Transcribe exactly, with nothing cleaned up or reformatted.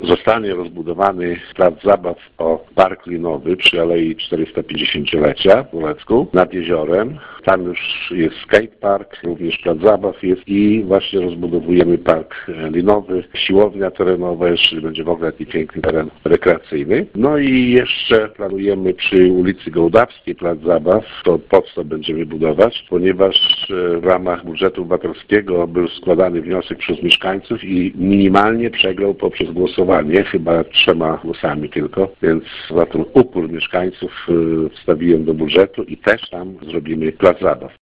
Zostanie rozbudowany plac zabaw o park linowy przy Alei czterystapięćdziesięciolecia w Olecku nad jeziorem. Tam już jest skatepark, również plac zabaw jest i właśnie rozbudowujemy park linowy, siłownia terenowa, jeszcze będzie w ogóle taki piękny teren rekreacyjny. No i jeszcze planujemy przy ulicy Gołdawskiej plac zabaw, to podstaw będziemy budować, ponieważ w ramach budżetu obywatelskiego był składany wniosek przez mieszkańców i minimalnie przegrał poprzez głosowanie, chyba trzema głosami tylko, więc za ten upór mieszkańców wstawiłem do budżetu i też tam zrobimy plac zabaw.